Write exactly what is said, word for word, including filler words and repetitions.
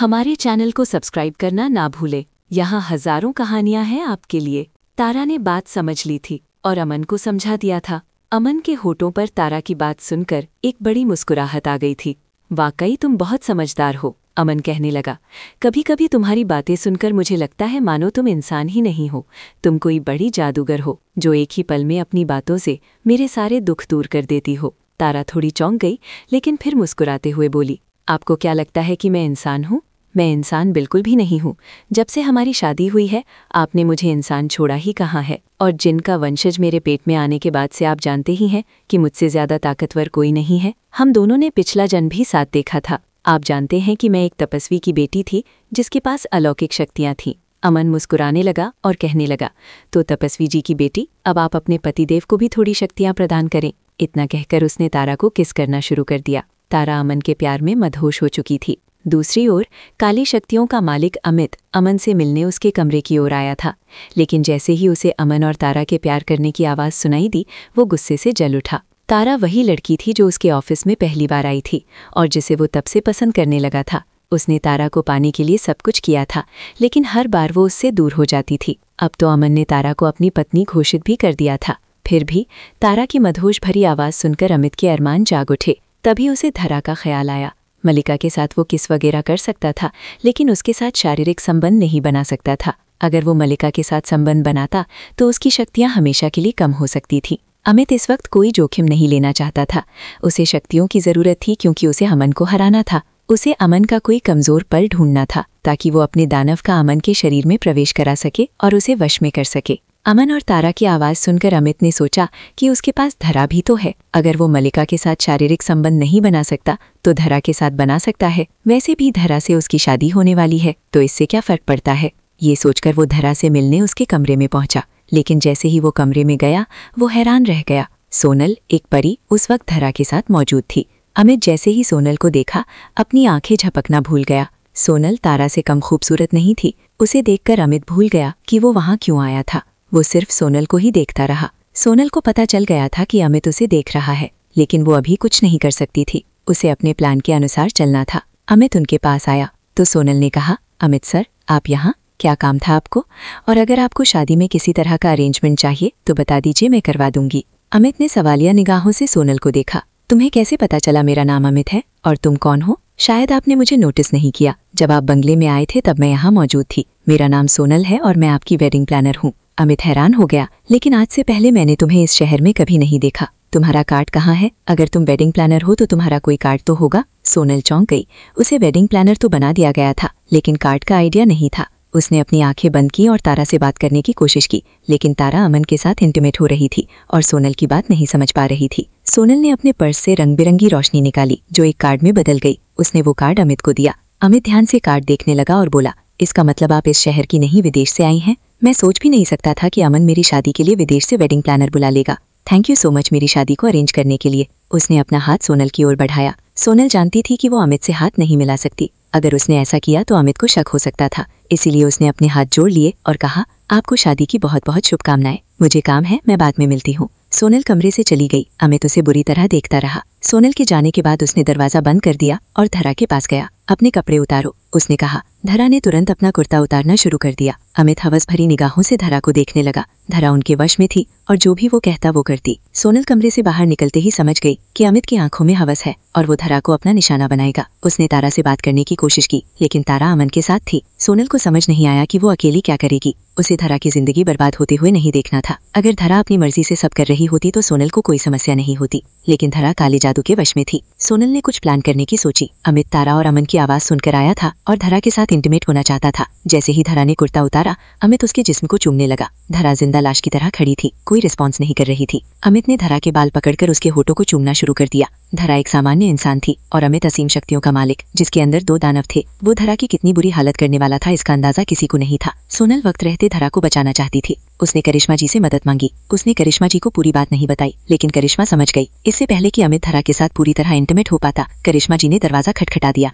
हमारे चैनल को सब्सक्राइब करना ना भूले। यहाँ हजारों कहानियां हैं आपके लिए। तारा ने बात समझ ली थी और अमन को समझा दिया था। अमन के होठों पर तारा की बात सुनकर एक बड़ी मुस्कुराहट आ गई थी। वाकई तुम बहुत समझदार हो, अमन कहने लगा। कभी कभी तुम्हारी बातें सुनकर मुझे लगता है मानो तुम इंसान ही नहीं हो, तुम कोई बड़ी जादूगर हो जो एक ही पल में अपनी बातों से मेरे सारे दुख दूर कर देती हो। तारा थोड़ी चौंक गई, लेकिन फिर मुस्कुराते हुए बोली, आपको क्या लगता है कि मैं इंसान हूँ? मैं इंसान बिल्कुल भी नहीं हूँ। जब से हमारी शादी हुई है आपने मुझे इंसान छोड़ा ही कहाँ है। और जिनका वंशज मेरे पेट में आने के बाद से आप जानते ही हैं कि मुझसे ज़्यादा ताकतवर कोई नहीं है। हम दोनों ने पिछला जन्म भी साथ देखा था। आप जानते हैं कि मैं एक तपस्वी की बेटी थी जिसके पास अलौकिक शक्तियाँ थीं। अमन मुस्कुराने लगा और कहने लगा, तो तपस्वी जी की बेटी, अब आप अपने पतिदेव को भी थोड़ी शक्तियाँ प्रदान करें। इतना कहकर उसने तारा को किस करना शुरू कर दिया। तारा अमन के प्यार में मदहोश हो चुकी थी। दूसरी ओर काली शक्तियों का मालिक अमित अमन से मिलने उसके कमरे की ओर आया था, लेकिन जैसे ही उसे अमन और तारा के प्यार करने की आवाज़ सुनाई दी वो गुस्से से जल उठा। तारा वही लड़की थी जो उसके ऑफिस में पहली बार आई थी और जिसे वो तब से पसंद करने लगा था। उसने तारा को पाने के लिए सब कुछ किया था, लेकिन हर बार वो उससे दूर हो जाती थी। अब तो अमन ने तारा को अपनी पत्नी घोषित भी कर दिया था। फिर भी तारा की मदहोश भरी आवाज़ सुनकर अमित के अरमान जाग उठे। तभी उसे धरा का ख्याल आया। मलिका के साथ वो किस वगैरह कर सकता था, लेकिन उसके साथ शारीरिक संबंध नहीं बना सकता था। अगर वो मलिका के साथ संबंध बनाता तो उसकी शक्तियां हमेशा के लिए कम हो सकती थीं। अमित इस वक्त कोई जोखिम नहीं लेना चाहता था। उसे शक्तियों की ज़रूरत थी क्योंकि उसे अमन को हराना था। उसे अमन का कोई कमज़ोर पल ढूंढना था ताकि वो अपने दानव का अमन के शरीर में प्रवेश करा सके और उसे वश में कर सके। अमन और तारा की आवाज़ सुनकर अमित ने सोचा कि उसके पास धरा भी तो है। अगर वो मलिका के साथ शारीरिक संबंध नहीं बना सकता तो धरा के साथ बना सकता है। वैसे भी धरा से उसकी शादी होने वाली है तो इससे क्या फ़र्क पड़ता है। ये सोचकर वो धरा से मिलने उसके कमरे में पहुंचा, लेकिन जैसे ही वो कमरे में गया वो हैरान रह गया। सोनल, एक परी, उस वक्त धरा के साथ मौजूद थी। अमित जैसे ही सोनल को देखा अपनी आंखें झपकना भूल गया। सोनल तारा से कम खूबसूरत नहीं थी। उसे देखकर अमित भूल गया कि वो वहाँ क्यों आया था। वो सिर्फ सोनल को ही देखता रहा। सोनल को पता चल गया था कि अमित उसे देख रहा है, लेकिन वो अभी कुछ नहीं कर सकती थी। उसे अपने प्लान के अनुसार चलना था। अमित उनके पास आया तो सोनल ने कहा, अमित सर, आप यहाँ? क्या काम था आपको? और अगर आपको शादी में किसी तरह का अरेंजमेंट चाहिए तो बता दीजिए, मैं करवा दूंगी। अमित ने सवालिया निगाहों से सोनल को देखा। तुम्हें कैसे पता चला मेरा नाम अमित है और तुम कौन हो? शायद आपने मुझे नोटिस नहीं किया। जब आप बंगले में आए थे तब मैं यहाँ मौजूद थी। मेरा नाम सोनल है और मैं आपकी वेडिंग प्लानर हूँ। अमित हैरान हो गया, लेकिन आज से पहले मैंने तुम्हें इस शहर में कभी नहीं देखा। तुम्हारा कार्ड कहाँ है? अगर तुम वेडिंग प्लानर हो तो तुम्हारा कोई कार्ड तो होगा। सोनल चौंक गई। उसे वेडिंग प्लानर तो बना दिया गया था, लेकिन कार्ड का आइडिया नहीं था। उसने अपनी आंखें बंद की और तारा से बात करने की कोशिश की, लेकिन तारा अमन के साथ इंटीमेट हो रही थी और सोनल की बात नहीं समझ पा रही थी। सोनल ने अपने पर्स से रंग बिरंगी रोशनी निकाली जो एक कार्ड में बदल गई। उसने वो कार्ड अमित को दिया। अमित ध्यान से कार्ड देखने लगा और बोला, इसका मतलब आप इस शहर की नहीं विदेश से आई हैं? मैं सोच भी नहीं सकता था कि अमन मेरी शादी के लिए विदेश से वेडिंग प्लानर बुला लेगा। थैंक यू सो मच मेरी शादी को अरेंज करने के लिए। उसने अपना हाथ सोनल की ओर बढ़ाया। सोनल जानती थी कि वो अमित से हाथ नहीं मिला सकती। अगर उसने ऐसा किया तो अमित को शक हो सकता था, इसीलिए उसने अपने हाथ जोड़ लिए और कहा, आपको शादी की बहुत बहुत शुभकामनाएं। मुझे काम है, मैं बाद में मिलती हूँ। सोनल कमरे से चली गई। अमित उसे बुरी तरह देखता रहा। सोनल के जाने के बाद उसने दरवाजा बंद कर दिया और धरा के पास गया। अपने कपड़े उतारो, उसने कहा। धरा ने तुरंत अपना कुर्ता उतारना शुरू कर दिया। अमित हवस भरी निगाहों से धरा को देखने लगा। धरा उनके वश में थी और जो भी वो कहता वो करती। सोनल कमरे से बाहर निकलते ही समझ गई कि अमित की आंखों में हवस है और वो धरा को अपना निशाना बनाएगा। उसने तारा से बात करने की कोशिश की, लेकिन तारा अमन के साथ थी। सोनल को समझ नहीं आया कि वो अकेली क्या करेगी। उसे धरा की जिंदगी बर्बाद होते हुए नहीं देखना था। अगर धरा अपनी मर्जी से सब कर रही होती तो सोनल को कोई समस्या नहीं होती, लेकिन धरा काले जादू के वश में थी। सोनल ने कुछ प्लान करने की सोची। अमित तारा और अमन की आवाज सुनकर आया था और धरा के साथ इंटीमेट होना चाहता था। जैसे ही धरा ने कुर्ता उतारा अमित उसके जिस्म को चूमने लगा। धरा जिंदा लाश की तरह खड़ी थी, कोई रिस्पॉन्स नहीं कर रही थी। अमित ने धरा के बाल पकड़कर उसके होठों को चूमना शुरू कर दिया। धरा एक सामान्य इंसान थी और अमित असीम शक्तियों का मालिक, जिसके अंदर दो दानव थे। वो धरा की कितनी बुरी हालत करने वाला था इसका अंदाजा किसी को नहीं था। सोनल वक्त रहते धरा को बचाना चाहती थी। उसने करिश्मा जी से मदद मांगी। उसने करिश्मा जी को पूरी बात नहीं बताई, लेकिन करिश्मा समझ गई। इससे पहले कि अमित धरा के साथ पूरी तरह इंटीमेट हो पाता, करिश्मा जी ने दरवाजा खटखटा दिया।